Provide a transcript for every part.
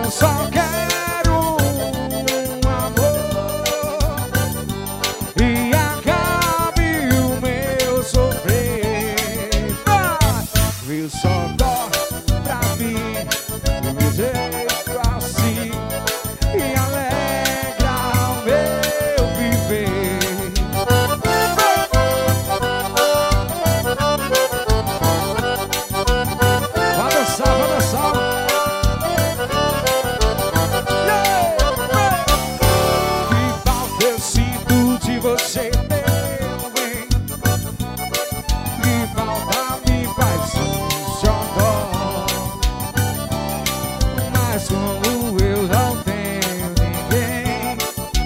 Eu só quero um amor e acabe o meu sofrer. Viu só dó pra mim do jeito assim e alegra o meu viver. Vai dançar, vai dançar. Você meu bem, que falta me faz chorar. Mas como eu não tenho ninguém,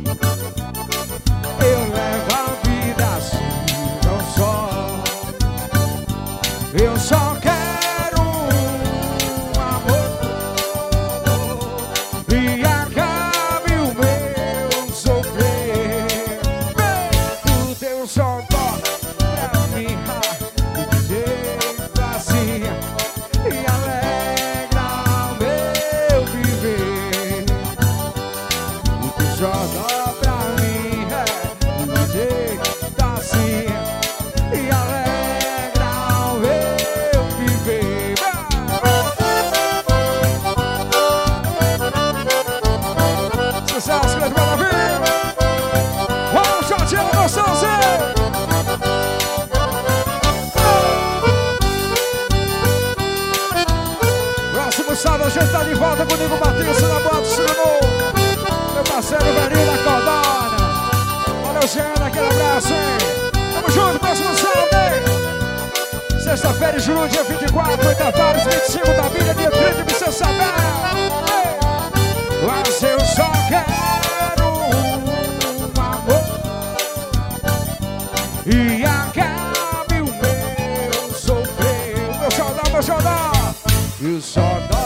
eu levo a vida assim tão só. Eu só quero um amor e acabe o meu sofrer. Só toca pra mim do jeito assim e alegra o meu viver. O que só dá pra mim do jeito assim e alegra o meu viver. Sucesso, grande maravilha! Vamos, Jorginho, noção, Zé! Próximo sábado a gente tá de volta comigo, Matheus, na bota, meu parceiro Verinho da Cordona. Valeu, Jean, aquele abraço, hein? Tamo junto, próximo sábado, hein? Sexta-feira em julho, dia 24, Oitavares, 25 da Bíblia, dia 30 de São Sabé. Mas eu só quero um amor e acabe o meu sofrer. O meu xodó, e o xodó